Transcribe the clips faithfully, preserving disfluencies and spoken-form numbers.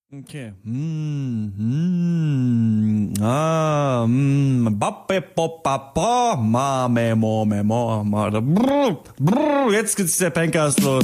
Okay. Mm, mm, ah, mm, bappe, pop, papa, ma, me, mo, me, mo, ma, da, brr, brr, jetzt geht's der Pencast los.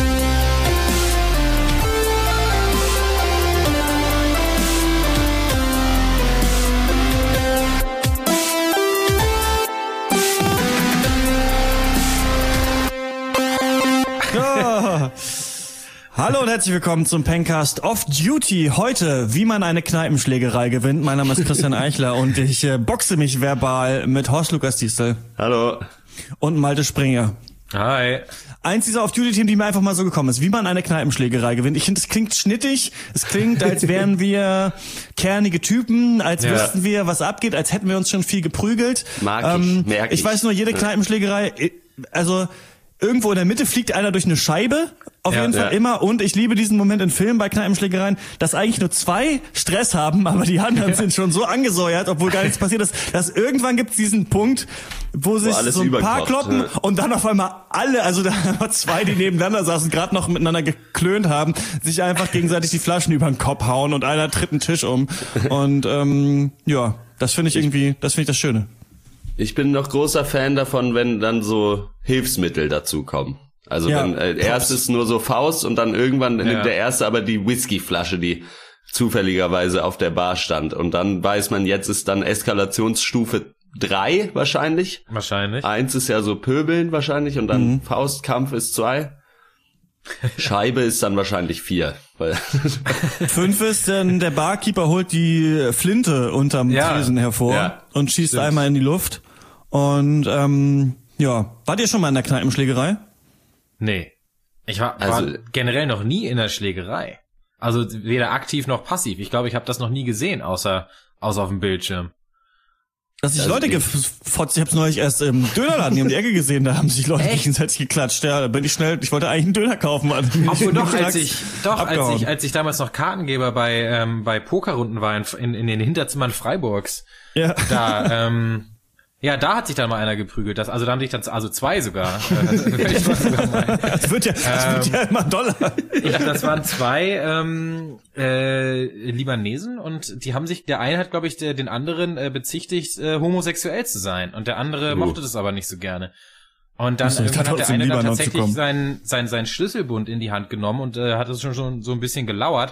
Ja. Hallo und herzlich willkommen zum Pencast Off Duty. Heute, wie man eine Kneipenschlägerei gewinnt. Mein Name ist Christian Eichler und ich äh, boxe mich verbal mit Horst Lukas Diesel. Hallo. Und Malte Springer. Hi. Eins dieser Off-Duty-Themen, die mir einfach mal so gekommen ist, wie man eine Kneipenschlägerei gewinnt. Ich finde, es klingt schnittig, es klingt, als wären wir kernige Typen, als ja. wüssten wir, was abgeht, als hätten wir uns schon viel geprügelt. Mag ich, ähm, merk ich. Ich weiß nur, jede Kneipenschlägerei, also irgendwo in der Mitte fliegt einer durch eine Scheibe, auf ja, jeden Fall ja. immer. Und ich liebe diesen Moment in Filmen bei Kneipenschlägereien, dass eigentlich nur zwei Stress haben, aber die anderen ja. sind schon so angesäuert, obwohl gar nichts passiert ist, dass irgendwann gibt es diesen Punkt, wo sich wo so ein paar kloppen ja. und dann auf einmal alle, also da waren zwei, die nebeneinander saßen, gerade noch miteinander geklönt haben, sich einfach gegenseitig die Flaschen über den Kopf hauen und einer tritt einen Tisch um. Und ähm, ja, das finde ich irgendwie, das finde ich das Schöne. Ich bin noch großer Fan davon, wenn dann so Hilfsmittel dazukommen. Also ja, wenn äh, erstes nur so Faust und dann irgendwann ja. nimmt der Erste aber die Whiskyflasche, die zufälligerweise auf der Bar stand. Und dann weiß man, jetzt ist dann Eskalationsstufe drei wahrscheinlich. Wahrscheinlich. Eins ist ja so Pöbeln wahrscheinlich und dann mhm. Faustkampf ist zwei. Scheibe ist dann wahrscheinlich vier. Weil Fünf ist dann, der Barkeeper holt die Flinte unterm ja. Tresen hervor ja. und schießt Stimmt. einmal in die Luft. Und ähm, ja, wart ihr schon mal in der Kneipenschlägerei? Nee. Ich war, war also, generell noch nie in der Schlägerei. Also weder aktiv noch passiv. Ich glaube, ich habe das noch nie gesehen, außer außer auf dem Bildschirm. Dass sich Leute gefotzt, ich hab's neulich erst im Dönerladen hier um die Ecke gesehen, da haben sich Leute Echt? gegenseitig geklatscht. Ja, da bin ich schnell, ich wollte eigentlich einen Döner kaufen. Obwohl doch, als ich, doch, als ich, als ich damals noch Kartengeber bei, ähm, bei Pokerrunden war in, in den Hinterzimmern Freiburgs. Ja. Da, ähm, ja, da hat sich dann mal einer geprügelt. Das, also da haben sich dann, also zwei sogar. Das, das wird ja, das ähm, wird ja immer doller. Ja, das waren zwei ähm, äh, Libanesen und die haben sich, der eine hat, glaube ich, der, den anderen äh, bezichtigt, äh, homosexuell zu sein und der andere uh. mochte das aber nicht so gerne. Und dann irgendwann hat der eine dann tatsächlich seinen sein, sein Schlüsselbund in die Hand genommen und äh, hat es schon, schon so ein bisschen gelauert.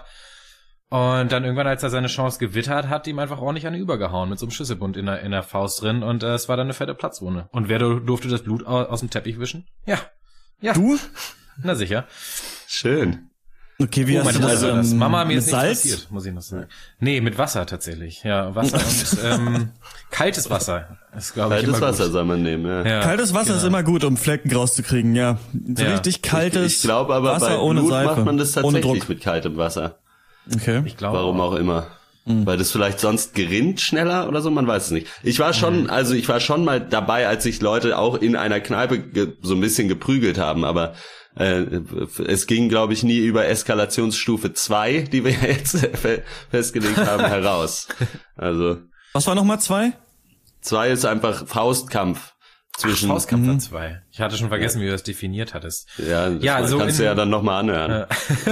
Und dann irgendwann, als er seine Chance gewittert hat, ihm einfach ordentlich eine übergehauen mit so einem Schlüsselbund in der, in der Faust drin und äh, es war dann eine fette Platzwunde. Und wer durfte das Blut aus, aus dem Teppich wischen? Ja. Ja. Du? Na sicher. Schön. Okay, wie oh, hast du das? das? Ähm, Mama, mir ist nichts Salz? passiert, muss ich noch sagen. Nee, mit Wasser tatsächlich. Ja, Wasser und ähm, kaltes Wasser. Ist, glaube ich, kaltes immer Wasser gut. soll man nehmen, ja. ja kaltes Wasser genau. ist immer gut, um Flecken rauszukriegen, ja. So ja. richtig kaltes ich, ich glaube aber Wasser bei ohne Blut Seife. macht man das tatsächlich ohne Druck. mit kaltem Wasser. Okay. Ich glaube Warum auch, auch immer. Mhm. Weil das vielleicht sonst gerinnt schneller oder so, man weiß es nicht. Ich war schon, mhm. also ich war schon mal dabei, als sich Leute auch in einer Kneipe ge- so ein bisschen geprügelt haben, aber äh, es ging, glaube ich, nie über Eskalationsstufe zwei, die wir jetzt fe- festgelegt haben, heraus. Also. Was war nochmal zwei? Zwei ist einfach Faustkampf. Zwischen Ach, Faustkampf war zwei. Ich hatte schon vergessen, ja. wie du das definiert hattest. Ja, das ja so kannst in, du ja dann nochmal anhören.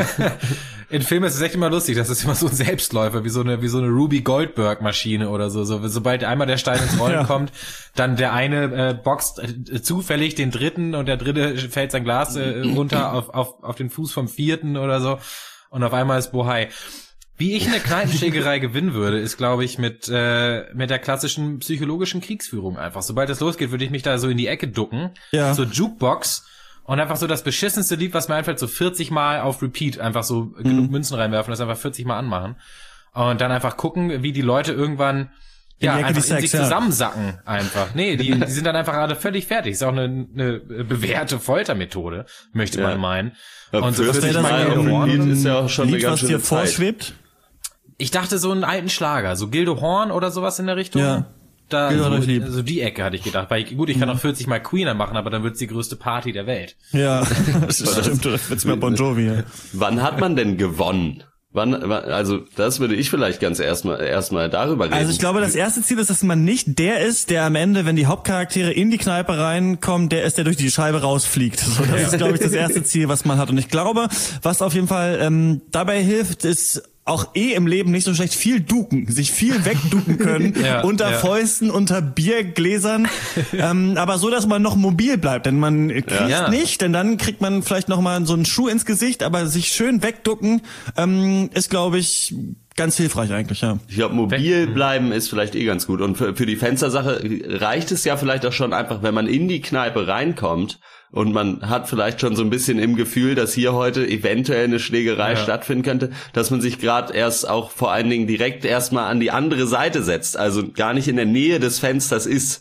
In Filmen ist es echt immer lustig, das ist immer so ein Selbstläufer, wie so eine wie so eine Ruby Goldberg Maschine oder so. so sobald einmal der Stein ins Rollen ja. kommt, dann der eine äh, boxt äh, zufällig den dritten und der dritte fällt sein Glas äh, runter auf auf auf den Fuß vom vierten oder so und auf einmal ist Bohai. Wie ich eine Kneipenschlägerei gewinnen würde, ist, glaube ich, mit äh, mit der klassischen psychologischen Kriegsführung einfach. Sobald es losgeht, würde ich mich da so in die Ecke ducken, ja. zur Jukebox und einfach so das beschissenste Lied, was mir einfällt, so vierzig Mal auf Repeat einfach so mhm. genug Münzen reinwerfen, das einfach vierzig Mal anmachen und dann einfach gucken, wie die Leute irgendwann ja einfach in Sex, sich ja. zusammensacken einfach. Nee, die die sind dann einfach alle völlig fertig. Ist auch eine, eine bewährte Foltermethode, möchte ja. man meinen. Ja, und so vierzig Mal auf Repeat ist ja auch schon Lied, eine ganz was dir schöne Zeit. vorschwebt? Ich dachte so einen alten Schlager, so Gildo Horn oder sowas in der Richtung. Ja. Da so, so die Ecke hatte ich gedacht. Weil gut, ich kann auch vierzig Mal Queen machen, aber dann wird's die größte Party der Welt. Ja, das stimmt. Das wird's mehr Bon Jovi. Ja. Wann hat man denn gewonnen? Wann, also das würde ich vielleicht ganz erstmal erstmal darüber reden. Also ich glaube, das erste Ziel ist, dass man nicht der ist, der am Ende, wenn die Hauptcharaktere in die Kneipe reinkommen, der ist, der durch die Scheibe rausfliegt. So, das ist, glaube ich, das erste Ziel, was man hat. Und ich glaube, was auf jeden Fall ähm, dabei hilft, ist auch eh im Leben nicht so schlecht viel duken, sich viel wegduken können, ja, unter ja. Fäusten, unter Biergläsern, ähm, aber so, dass man noch mobil bleibt, denn man kriecht ja. nicht, denn dann kriegt man vielleicht noch mal so einen Schuh ins Gesicht, aber sich schön wegducken ähm, ist, glaube ich, ganz hilfreich eigentlich, ja. Ich glaube, mobil bleiben ist vielleicht eh ganz gut. Und für, für die Fenstersache reicht es ja vielleicht auch schon einfach, wenn man in die Kneipe reinkommt und man hat vielleicht schon so ein bisschen im Gefühl, dass hier heute eventuell eine Schlägerei ja. stattfinden könnte, dass man sich gerade erst auch vor allen Dingen direkt erstmal an die andere Seite setzt, also gar nicht in der Nähe des Fensters ist.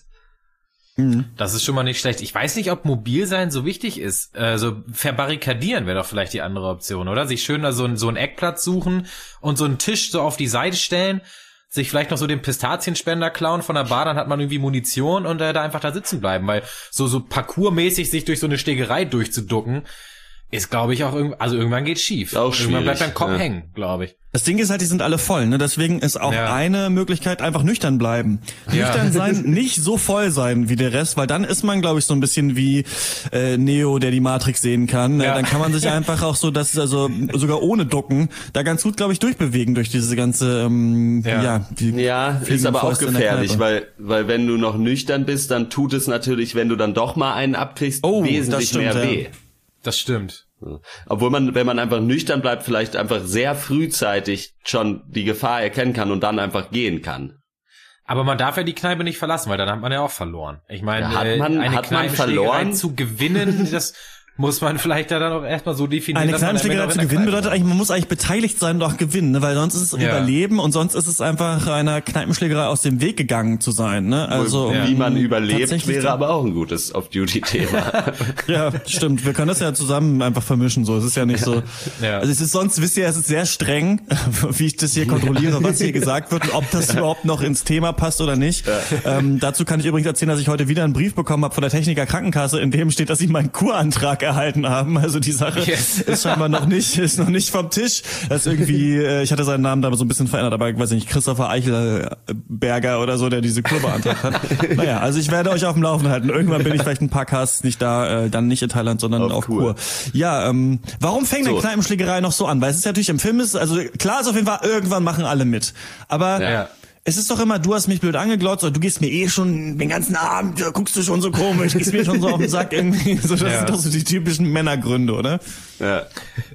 Das ist schon mal nicht schlecht. Ich weiß nicht, ob mobil sein so wichtig ist. Also verbarrikadieren wäre doch vielleicht die andere Option, oder? Sich schön da so, ein, so einen Eckplatz suchen und so einen Tisch so auf die Seite stellen, sich vielleicht noch so den Pistazienspender klauen von der Bar, dann hat man irgendwie Munition und äh, da einfach da sitzen bleiben, weil so so parkourmäßig sich durch so eine Stegerei durchzuducken, ist, glaube ich, auch irgendwann, also irgendwann geht's schief. Auch irgendwann bleibt dein Kopf ja. hängen, glaube ich. Das Ding ist halt, die sind alle voll, ne? Deswegen ist auch ja. eine Möglichkeit einfach nüchtern bleiben. Ja. Nüchtern sein, nicht so voll sein wie der Rest, weil dann ist man, glaube ich, so ein bisschen wie äh, Neo, der die Matrix sehen kann. Ja. Dann kann man sich einfach auch so, das also sogar ohne Ducken, da ganz gut, glaube ich, durchbewegen durch diese ganze ähm, ja, ja, die ja ist aber auch gefährlich, weil weil wenn du noch nüchtern bist, dann tut es natürlich, wenn du dann doch mal einen abkriegst, oh, wesentlich stimmt, mehr ja. weh. Das stimmt. Obwohl man, wenn man einfach nüchtern bleibt, vielleicht einfach sehr frühzeitig schon die Gefahr erkennen kann und dann einfach gehen kann. Aber man darf ja die Kneipe nicht verlassen, weil dann hat man ja auch verloren. Ich meine, ja, hat man, eine hat man Kneipenschlägerei zu gewinnen, das muss man vielleicht ja dann auch erstmal so definieren. Eine Kneipenschlägerei zu gewinnen bedeutet eigentlich, man muss eigentlich beteiligt sein und auch gewinnen, ne? Weil sonst ist es ja. Überleben und sonst ist es einfach einer Kneipenschlägerei aus dem Weg gegangen zu sein. Ne? Also ja. Wie man überlebt, wäre aber auch ein gutes Off-Duty-Thema. Ja, stimmt. Wir können das ja zusammen einfach vermischen. So, es ist ja nicht so. Ja. Also es ist sonst, wisst ihr, es ist sehr streng, wie ich das hier kontrolliere, was hier gesagt wird und ob das überhaupt noch ins Thema passt oder nicht. Ja. Ähm, dazu kann ich übrigens erzählen, dass ich heute wieder einen Brief bekommen habe von der Techniker Krankenkasse, in dem steht, dass sie meinen Kurantrag erhalten haben. Also die Sache yes. ist scheinbar noch nicht, ist noch nicht vom Tisch. Das ist irgendwie, äh, ich hatte seinen Namen da so ein bisschen verändert, aber ich weiß nicht, Christopher Eichelberger oder so, der diese Kur beantragt hat. Naja, also ich werde euch auf dem Laufenden halten. Irgendwann bin ich vielleicht ein paar Casts nicht da, äh, dann nicht in Thailand, sondern auf, auf Kur. Ja, ähm, warum fängt so. Eine Kneipenschlägerei noch so an? Weil es ist ja natürlich im Film ist, also klar ist auf jeden Fall, irgendwann machen alle mit. Aber ja. es ist doch immer, du hast mich blöd angeglotzt oder du gehst mir eh schon den ganzen Abend, ja, guckst du schon so komisch, gehst mir schon so auf den Sack irgendwie. So, das ja. sind doch so die typischen Männergründe, oder? Ja,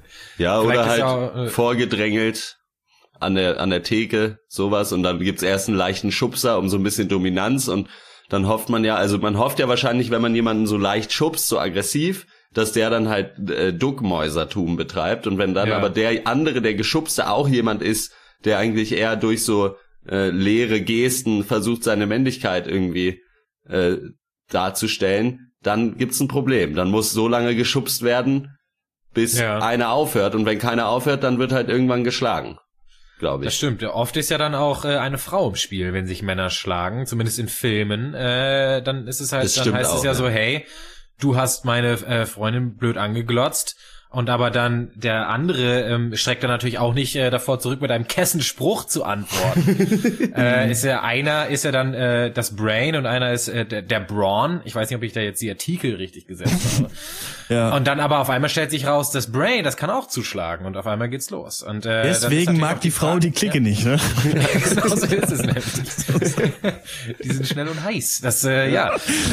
ja oder halt auch, äh, vorgedrängelt an der an der Theke, sowas, und dann gibt's erst einen leichten Schubser um so ein bisschen Dominanz und dann hofft man ja, also man hofft ja wahrscheinlich, wenn man jemanden so leicht schubst, so aggressiv, dass der dann halt äh, Duckmäusertum betreibt und wenn dann ja. aber der andere, der Geschubste auch jemand ist, der eigentlich eher durch so Äh, leere Gesten versucht, seine Männlichkeit irgendwie äh, darzustellen, dann gibt's ein Problem. Dann muss so lange geschubst werden, bis ja. einer aufhört. Und wenn keiner aufhört, dann wird halt irgendwann geschlagen, glaube ich. Das stimmt. Oft ist ja dann auch äh, eine Frau im Spiel, wenn sich Männer schlagen, zumindest in Filmen. Äh, dann ist es halt, das dann heißt auch, es ja, ja so, hey, du hast meine äh, Freundin blöd angeglotzt. Und aber dann der andere ähm, streckt dann natürlich auch nicht äh, davor zurück, mit einem Kessenspruch zu antworten. äh, ist ja einer ist ja dann äh, das Brain und einer ist äh, der, der Brawn. Ich weiß nicht, ob ich da jetzt die Artikel richtig gesetzt habe. Ja. Und dann aber auf einmal stellt sich raus, das Brain, das kann auch zuschlagen und auf einmal geht's los. Und äh, deswegen mag die Frau die Clique ja. nicht, ne? Genau so ist es nämlich. Die sind schnell und heiß. Das äh, ja.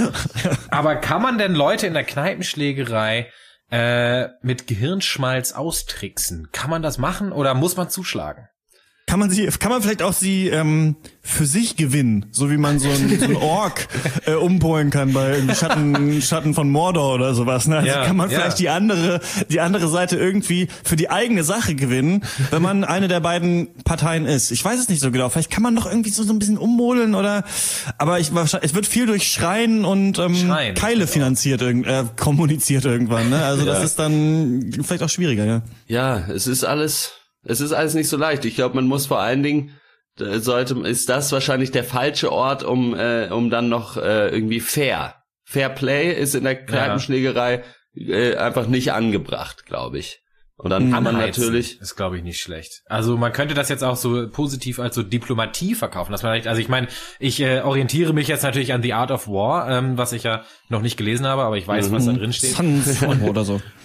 Aber kann man denn Leute in der Kneipenschlägerei Äh, mit Gehirnschmalz austricksen? Kann man das machen oder muss man zuschlagen? Kann man sie, kann man vielleicht auch sie ähm, für sich gewinnen, so wie man so einen so ein Ork äh, umpolen kann bei Schatten Schatten von Mordor oder sowas. Ne? Also ja, kann man ja. vielleicht die andere die andere Seite irgendwie für die eigene Sache gewinnen, wenn man eine der beiden Parteien ist. Ich weiß es nicht so genau. Vielleicht kann man noch irgendwie so so ein bisschen ummodeln oder. Aber ich es wird viel durch Schreien und ähm, Schreien, Keile finanziert irgend, äh, kommuniziert irgendwann. Ne? Also ja. das ist dann vielleicht auch schwieriger. Ja. Ja, es ist alles. Es ist alles nicht so leicht. Ich glaube, man muss vor allen Dingen, sollte, ist das wahrscheinlich der falsche Ort, um, äh, um dann noch äh, irgendwie fair. Fair Play ist in der Kneipenschlägerei äh, einfach nicht angebracht, glaube ich. Und dann kann man natürlich, ist, glaube ich, nicht schlecht. Also man könnte das jetzt auch so positiv als so Diplomatie verkaufen, dass man vielleicht, also ich meine, ich äh, orientiere mich jetzt natürlich an The Art of War, ähm, was ich ja noch nicht gelesen habe, aber ich weiß, mhm. was da drin steht. Sons oder so.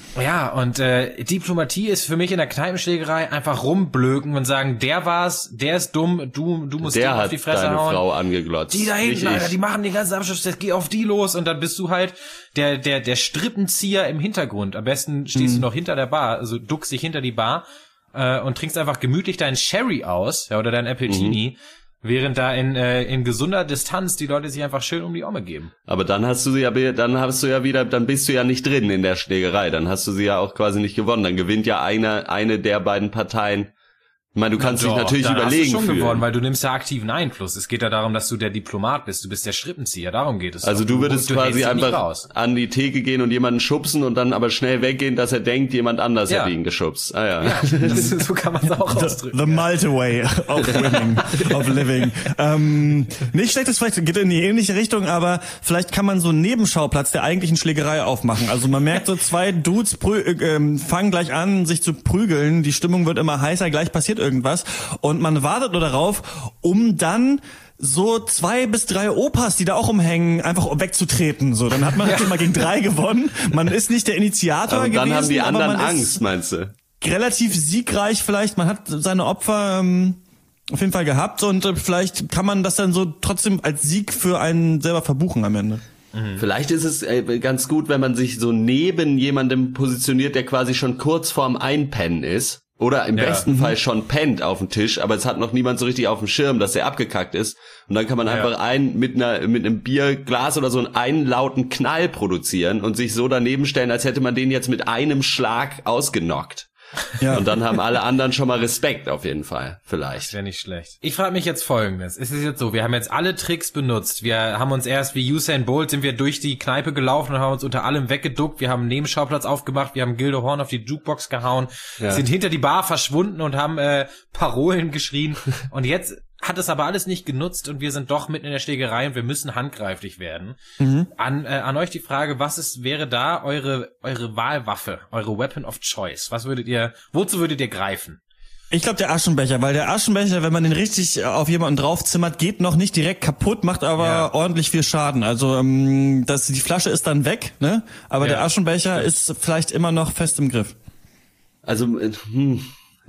Ja, und äh, Diplomatie ist für mich in der Kneipenschlägerei einfach rumblöken und sagen, der war's, der ist dumm, du du musst der auf die Fresse hauen. Der hat deine hauen. Frau angeglotzt. Die da hinten, Alter, die machen den ganzen Abschluss, das geht auf die los und dann bist du halt der der der Strippenzieher im Hintergrund. Am besten stehst mhm. du noch hinter der Bar, also duckst dich hinter die Bar äh, und trinkst einfach gemütlich deinen Sherry aus, ja, oder deinen Appletini. Mhm. Während da in äh, in gesunder Distanz die Leute sich einfach schön um die Omme geben. Aber dann hast du sie ja, dann hast du ja wieder, dann bist du ja nicht drin in der Schlägerei. Dann hast du sie ja auch quasi nicht gewonnen. Dann gewinnt ja eine eine der beiden Parteien. Ich meine, du kannst Na dich doch, natürlich dann überlegen. Hast du schon fühlen. gewonnen, weil du nimmst ja aktiven Einfluss. Es geht ja darum, dass du der Diplomat bist. Du bist der Strippenzieher. Darum geht es. Also doch. du würdest du, du quasi einfach an die Theke gehen und jemanden schubsen und dann aber schnell weggehen, dass er denkt, jemand anders ja. hat ihn geschubst. Ah ja. ja das, so kann man es auch ausdrücken. The, the Malte way of winning, of living. Ähm, nicht schlecht, das vielleicht geht in die ähnliche Richtung, aber vielleicht kann man so einen Nebenschauplatz der eigentlichen Schlägerei aufmachen. Also man merkt so, zwei Dudes prü- äh, fangen gleich an, sich zu prügeln. Die Stimmung wird immer heißer, gleich passiert irgendwas. Und man wartet nur darauf, um dann so zwei bis drei Opas, die da auch umhängen, einfach wegzutreten. So, dann hat man halt schon mal gegen drei gewonnen. Man ist nicht der Initiator aber dann gewesen. Dann haben die anderen aber man Angst, ist meinst du? Relativ siegreich vielleicht. Man hat seine Opfer ähm, auf jeden Fall gehabt und äh, vielleicht kann man das dann so trotzdem als Sieg für einen selber verbuchen am Ende. Mhm. Vielleicht ist es äh, ganz gut, wenn man sich so neben jemandem positioniert, der quasi schon kurz vorm Einpennen ist. Oder im ja. besten Fall schon pennt auf dem Tisch, aber es hat noch niemand so richtig auf dem Schirm, dass der abgekackt ist. Und dann kann man ja. einfach einen mit einer mit einem Bierglas oder so einen, einen lauten Knall produzieren und sich so daneben stellen, als hätte man den jetzt mit einem Schlag ausgenockt. Ja. Und dann haben alle anderen schon mal Respekt auf jeden Fall, vielleicht. Das wäre nicht schlecht. Ich frage mich jetzt Folgendes. Es ist jetzt so, wir haben jetzt alle Tricks benutzt. Wir haben uns erst wie Usain Bolt sind wir durch die Kneipe gelaufen und haben uns unter allem weggeduckt. Wir haben einen Nebenschauplatz aufgemacht. Wir haben Gildo Horn auf die Jukebox gehauen. Ja. Sind hinter die Bar verschwunden und haben äh, Parolen geschrien. Und jetzt hat es aber alles nicht genutzt und wir sind doch mitten in der Schlägerei und wir müssen handgreiflich werden. Mhm. An, äh, an euch die Frage, was ist, wäre da eure, eure Wahlwaffe, eure Weapon of Choice? Was würdet ihr, wozu würdet ihr greifen? Ich glaube der Aschenbecher, weil der Aschenbecher, wenn man den richtig auf jemanden draufzimmert, geht noch nicht direkt kaputt, macht aber ja. ordentlich viel Schaden. Also ähm, das, die Flasche ist dann weg, ne? Aber ja. der Aschenbecher ist vielleicht immer noch fest im Griff. Also, hm.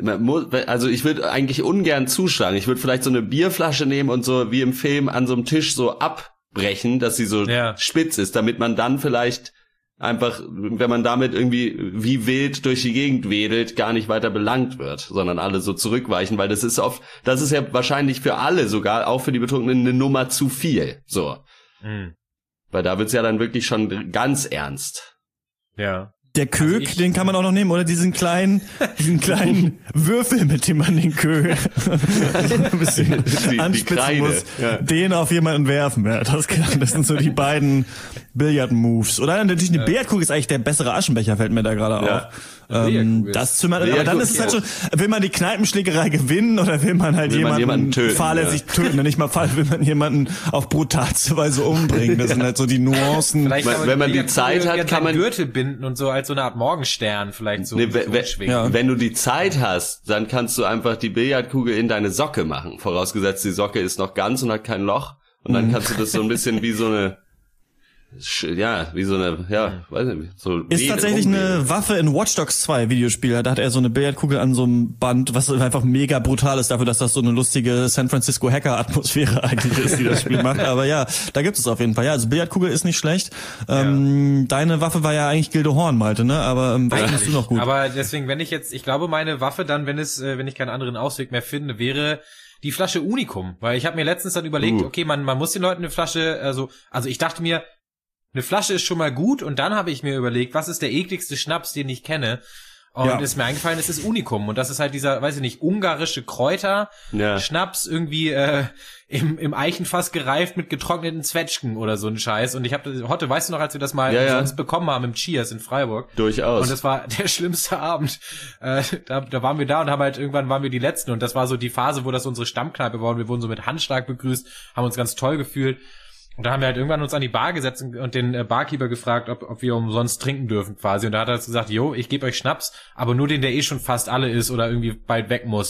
Also ich würde eigentlich ungern zuschlagen. Ich würde vielleicht so eine Bierflasche nehmen und so wie im Film an so einem Tisch so abbrechen, dass sie so ja. spitz ist, damit man dann vielleicht einfach, wenn man damit irgendwie wie wild durch die Gegend wedelt, gar nicht weiter belangt wird, sondern alle so zurückweichen, weil das ist oft, das ist ja wahrscheinlich für alle sogar, auch für die Betrunkenen, eine Nummer zu viel. So. Mhm. Weil da wird's ja dann wirklich schon ganz ernst. Ja. Der Kög, also den kann man auch noch nehmen, oder diesen kleinen, diesen kleinen Würfel, mit dem man den Kög ein bisschen die, anspitzen die muss, ja. den auf jemanden werfen. Ja, das, das sind so die beiden Billard-Moves. Oder natürlich eine ja. Billardkugel ist eigentlich der bessere Aschenbecher, fällt mir da gerade ja. auf. Ähm, das zimmert, aber dann ist es halt schon, will man die Kneipenschlägerei gewinnen oder will man halt will jemanden, man jemanden töten, fahrlässig ja. töten? Nicht mal fahrlässig, will man jemanden auf brutalste Weise umbringen. Das sind halt so die Nuancen. Vielleicht man, wenn man die Zeit hat, kann man Gürtel binden und so als so eine Art Morgenstern vielleicht so, nee, so wenn, ja. wenn du die Zeit hast, dann kannst du einfach die Billardkugel in deine Socke machen. Vorausgesetzt, die Socke ist noch ganz und hat kein Loch. Und dann kannst du das so ein bisschen wie so eine ja, wie so eine, ja, weiß nicht, so ist tatsächlich eine Waffe in Watch Dogs zwei Videospiel. Da hat er so eine Billardkugel an so einem Band, was einfach mega brutal ist dafür, dass das so eine lustige San Francisco Hacker Atmosphäre eigentlich ist, die das Spiel macht. Aber ja, da gibt es auf jeden Fall. Ja, also Billardkugel ist nicht schlecht. Ähm, ja. Deine Waffe war ja eigentlich Gildo Horn, Malte, ne? Aber ähm, was findest du noch gut? Aber deswegen, wenn ich jetzt, ich glaube, meine Waffe dann, wenn es, wenn ich keinen anderen Ausweg mehr finde, wäre die Flasche Unicum. Weil ich habe mir letztens dann überlegt, uh. okay, man, man muss den Leuten eine Flasche, also, also ich dachte mir, eine Flasche ist schon mal gut und dann habe ich mir überlegt, was ist der ekligste Schnaps, den ich kenne? Und ja. ist mir eingefallen, es ist Unicum und das ist halt dieser, weiß ich nicht, ungarische Kräuter, ja. Schnaps irgendwie äh, im, im Eichenfass gereift mit getrockneten Zwetschgen oder so ein Scheiß. Und ich habe, Hotte, weißt du noch, als wir das mal ja, sonst ja. bekommen haben im Cheers in Freiburg? Durchaus. Und das war der schlimmste Abend. Äh, da, da waren wir da und haben halt, irgendwann waren wir die Letzten und das war so die Phase, wo das unsere Stammkneipe war und wir wurden so mit Handschlag begrüßt, haben uns ganz toll gefühlt. Und da haben wir halt irgendwann uns an die Bar gesetzt und den Barkeeper gefragt, ob, ob wir umsonst trinken dürfen quasi. Und da hat er gesagt, jo, ich gebe euch Schnaps, aber nur den, der eh schon fast alle ist oder irgendwie bald weg muss.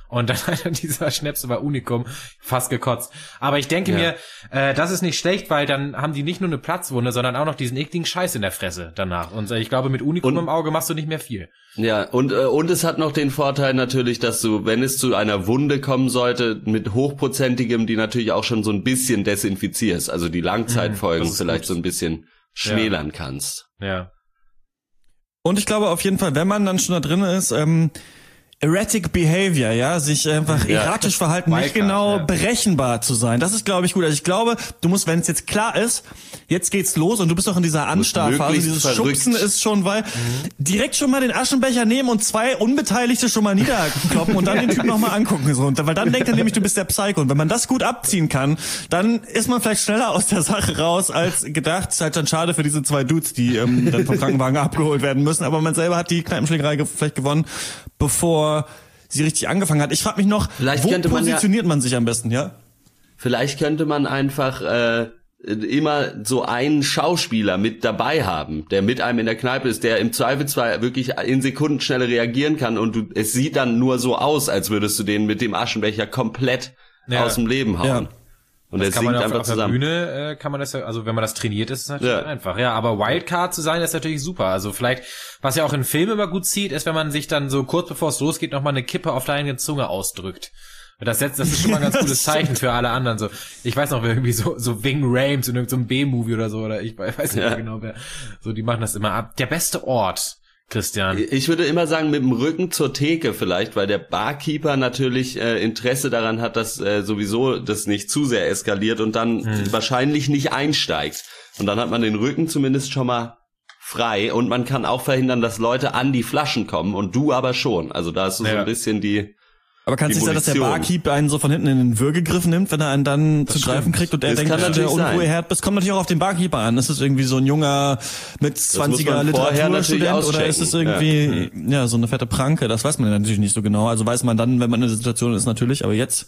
Und dann hat dieser Schnäpse bei Unicum fast gekotzt. Aber ich denke ja. mir, äh, das ist nicht schlecht, weil dann haben die nicht nur eine Platzwunde, sondern auch noch diesen ekligen Scheiß in der Fresse danach. Und äh, ich glaube, mit Unicum und, im Auge machst du nicht mehr viel. Ja, und äh, und es hat noch den Vorteil natürlich, dass du, wenn es zu einer Wunde kommen sollte, mit hochprozentigem, die natürlich auch schon so ein bisschen desinfizierst, also die Langzeitfolgen mhm, vielleicht gut. so ein bisschen schmälern ja. kannst. Ja. Und ich glaube auf jeden Fall, wenn man dann schon da drin ist, ähm, erratic behavior, ja, sich einfach ja, erratisch verhalten, nicht genau ja. berechenbar zu sein. Das ist, glaube ich, gut. Also ich glaube, du musst, wenn es jetzt klar ist, jetzt geht's los und du bist auch in dieser Anstarrphase, dieses verrückt. Schubsen ist schon, weil mhm. direkt schon mal den Aschenbecher nehmen und zwei Unbeteiligte schon mal niederkloppen und dann den Typ nochmal angucken. So. Weil dann denkt er nämlich, du bist der Psycho. Und wenn man das gut abziehen kann, dann ist man vielleicht schneller aus der Sache raus als gedacht. Ist halt dann schade für diese zwei Dudes, die ähm, dann vom Krankenwagen abgeholt werden müssen. Aber man selber hat die Kneipenschlägerei ge- vielleicht gewonnen, bevor sie richtig angefangen hat. Ich frage mich noch, vielleicht wo könnte man positioniert ja, man sich am besten, ja? Vielleicht könnte man einfach äh, immer so einen Schauspieler mit dabei haben, der mit einem in der Kneipe ist, der im Zweifelsfall wirklich in Sekundenschnelle reagieren kann und du, es sieht dann nur so aus, als würdest du den mit dem Aschenbecher komplett ja. aus dem Leben hauen. Ja. Und das er kann singt man auf, einfach auf zusammen. der Bühne äh, kann man das ja, also wenn man das trainiert, ist es natürlich ja. einfach. Ja, aber Wildcard zu sein, ist natürlich super. Also vielleicht, was ja auch in Filmen immer gut zieht, ist, wenn man sich dann so kurz bevor es losgeht, nochmal eine Kippe auf deine Zunge ausdrückt. Das, setzt, das ist schon mal ein ganz gutes Zeichen für alle anderen. So, ich weiß noch, wer irgendwie so, so Ving Rhames in irgendeinem so B-Movie oder so, oder ich weiß nicht ja. mehr genau wer. So, die machen das immer ab. Der beste Ort. Christian. Ich würde immer sagen, mit dem Rücken zur Theke vielleicht, weil der Barkeeper natürlich äh, Interesse daran hat, dass äh, sowieso das nicht zu sehr eskaliert und dann hm. wahrscheinlich nicht einsteigt. Und dann hat man den Rücken zumindest schon mal frei und man kann auch verhindern, dass Leute an die Flaschen kommen und du aber schon. Also da ist so, ja. so ein bisschen die Aber kann es nicht sein, dass der Barkeep einen so von hinten in den Würgegriff nimmt, wenn er einen dann das zu stimmt. greifen kriegt und er das denkt, dass der Unruheherd bist? Kommt natürlich auch auf den Barkeeper an. Ist es irgendwie so ein junger mit zwanziger Literaturstudent oder ist es irgendwie ja. ja so eine fette Pranke? Das weiß man natürlich nicht so genau. Also weiß man dann, wenn man in der Situation ist natürlich, aber jetzt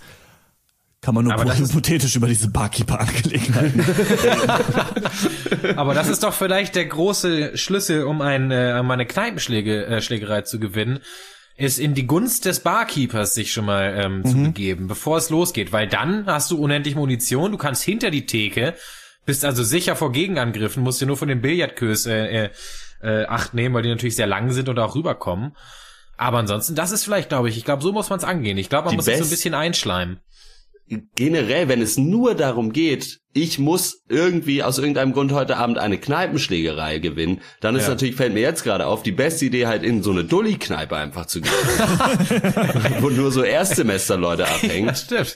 kann man nur hypothetisch über diese Barkeeper-Angelegenheiten. Aber das ist doch vielleicht der große Schlüssel, um, ein, äh, um eine Kneipenschlägerei äh, zu gewinnen, ist in die Gunst des Barkeepers sich schon mal ähm, mhm. zu begeben, bevor es losgeht. Weil dann hast du unendlich Munition, du kannst hinter die Theke, bist also sicher vor Gegenangriffen, musst dir nur von den Billardkös äh, äh, Acht nehmen, weil die natürlich sehr lang sind und auch rüberkommen. Aber ansonsten, das ist vielleicht, glaube ich, ich glaube, so muss man es angehen. Ich glaube, man die muss sich so ein bisschen einschleimen. Generell, wenn es nur darum geht, ich muss irgendwie aus irgendeinem Grund heute Abend eine Kneipenschlägerei gewinnen, dann ist ja. natürlich, fällt mir jetzt gerade auf, die beste Idee halt in so eine Dulli-Kneipe einfach zu gehen. Wo nur so Erstsemester-Leute abhängen. Das stimmt.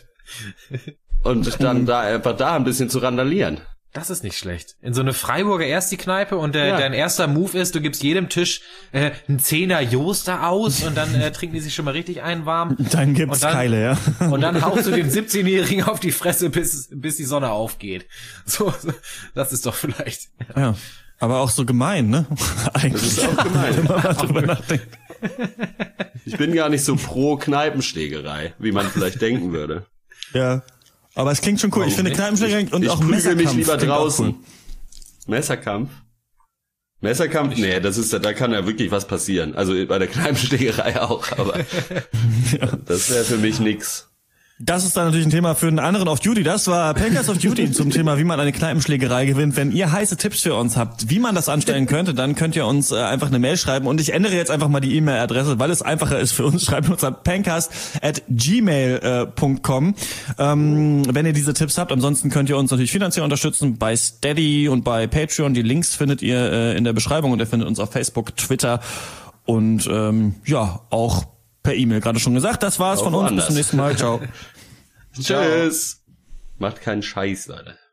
Und dann da einfach da ein bisschen zu randalieren. Das ist nicht schlecht. In so eine Freiburger erst die Kneipe und äh, ja. dein erster Move ist, du gibst jedem Tisch äh, einen Zehner Joster aus und dann äh, trinken die sich schon mal richtig ein warm. Dann gibt's dann, Keile, ja. Und dann haust du den siebzehnjährigen auf die Fresse, bis bis die Sonne aufgeht. So, so das ist doch vielleicht. Ja, ja, aber auch so gemein, ne? Eigentlich. Das ist auch gemein. Wenn man mal drüber nachdenkt. Ich bin gar nicht so pro Kneipenschlägerei, wie man vielleicht denken würde. Ja. Aber es klingt schon cool. Warum ich finde Kneipenschlägerei und ich auch Messerkampf. Ich mich lieber draußen. Cool. Messerkampf? Messerkampf? Nee, das ist, da kann ja wirklich was passieren. Also bei der Kneipenschlägerei auch, aber ja. Das wäre für mich nix. Das ist dann natürlich ein Thema für einen anderen Off Duty. Das war Pankers Off Duty zum Thema, wie man eine Kneipenschlägerei gewinnt. Wenn ihr heiße Tipps für uns habt, wie man das anstellen könnte, dann könnt ihr uns äh, einfach eine Mail schreiben. Und ich ändere jetzt einfach mal die E-Mail-Adresse, weil es einfacher ist für uns. Schreibt uns an pankers at gmail punkt com, ähm, wenn ihr diese Tipps habt. Ansonsten könnt ihr uns natürlich finanziell unterstützen bei Steady und bei Patreon. Die Links findet ihr äh, in der Beschreibung und ihr findet uns auf Facebook, Twitter und ähm, ja, auch per E-Mail, gerade schon gesagt. Das war's auch von uns. Anders. Bis zum nächsten Mal. Ciao. Tschüss. Macht keinen Scheiß, Leute.